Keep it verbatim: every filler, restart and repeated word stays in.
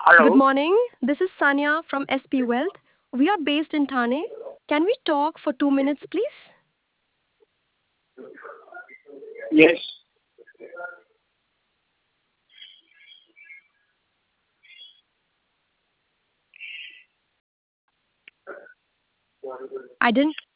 Good Hello. morning. This is Sanya from S P Wealth. We are based in Thane. Can we talk for two minutes, please? Yes. I didn't